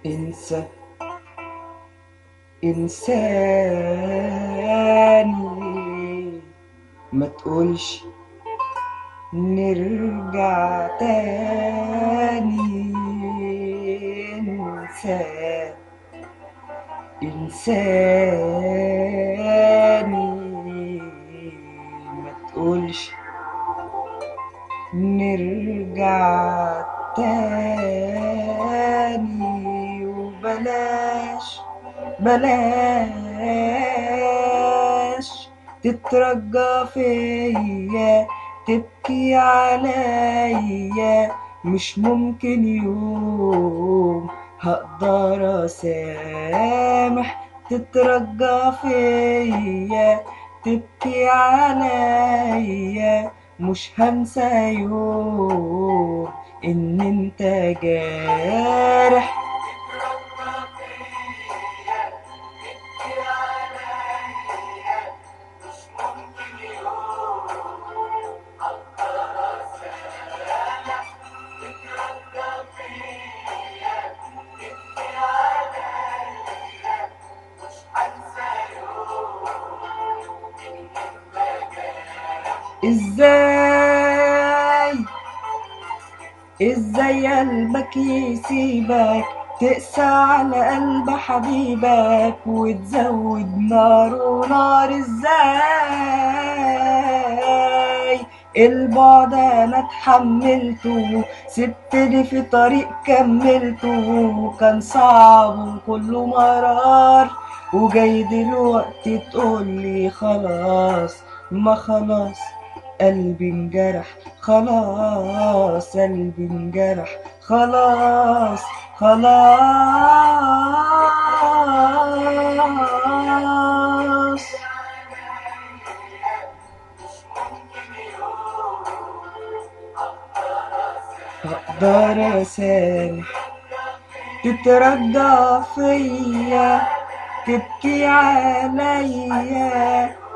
انسى انساني، ما تقولش نرجع تاني. انسى انساني، ما تقولش نرجع تاني. بلاش تترجى فيا، تبكي عليا. مش ممكن يوم هقدر اسامح. تترجى فيا، تبكي عليا. مش هنسى يوم ان انت جارح. ازاي قلبك يسيبك، تقسى على قلب حبيبك وتزود ناره نار؟ ازاي البعد انا اتحملته، سبتني في طريق كملته، كان صعب وكله مرار، وجاي دلوقتي تقولي خلاص؟ ما خلاص قلبي انجرح، خلاص قلبي انجرح، خلاص خلاص. اقدر اسامح، تترجى فيا، تبكي عليا.